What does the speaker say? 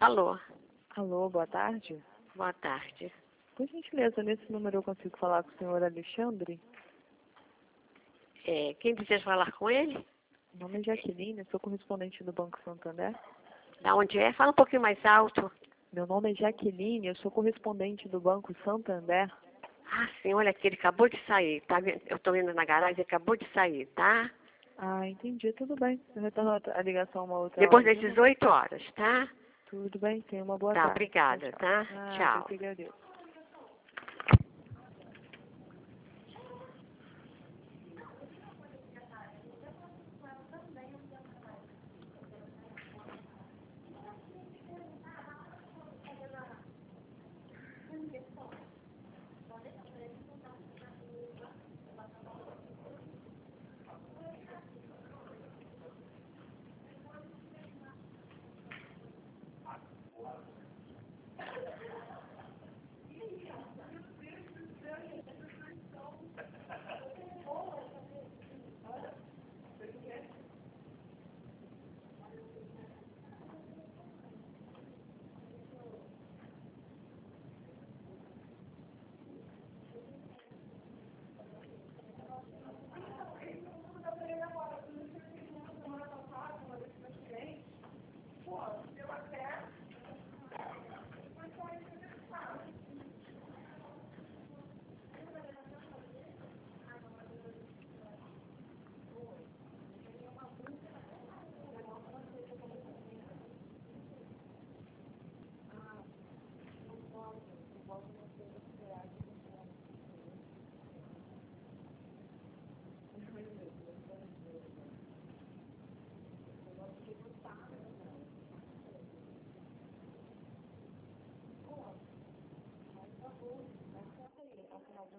Alô, Alô, boa tarde. boa tarde. Por gentileza, nesse número eu consigo falar com o senhor Alexandre? Quem deseja falar com ele? Meu nome é Jaqueline, sou correspondente do Banco Santander. Da onde é? Fala um pouquinho mais alto. Meu nome é Jaqueline, eu sou correspondente do Banco Santander. Ah, sim, olha aqui, ele acabou de sair, tá? Eu estou indo na garagem, ele acabou de sair, tá? Ah, entendi, tudo bem. Eu retorno a ligação uma outra Depois hora. das 18 horas, tá? Tudo bem, tenha uma boa Tá, tarde. obrigada, Tchau, tchau. tá? Ah, eu Tchau. que agradeço.